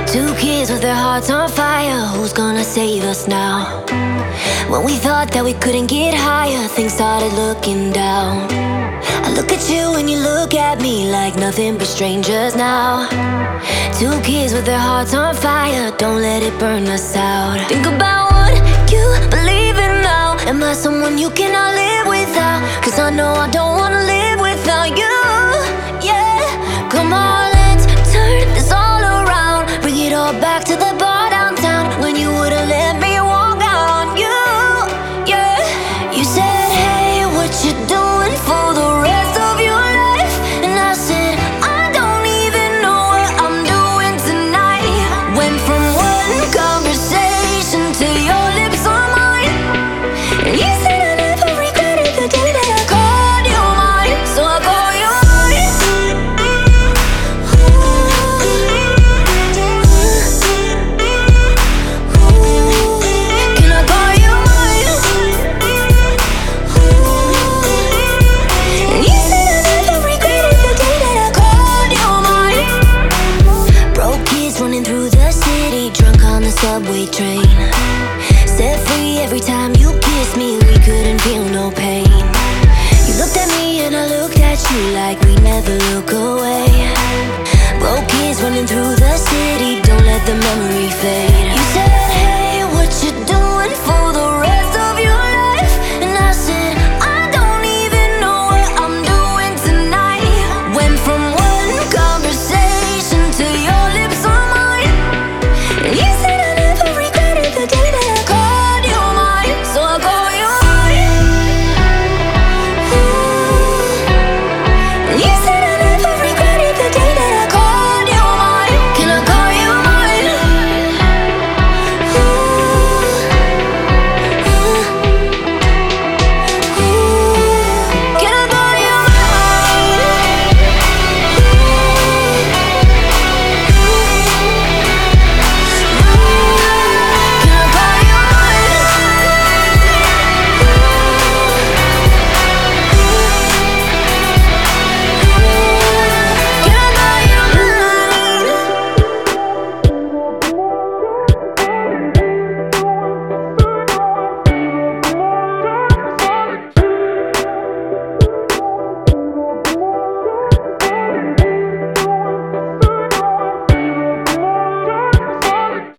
Two kids with their hearts on fire. Who's gonna save us now? When we thought that we couldn't get higher, things started looking down. I look at you and you look at me like nothing but strangers now. Two kids with their hearts on fire. Don't let it burn us out. Think about what you believe in now. Am I someone you cannot live without? 'Cause I know I don't wanna live without you.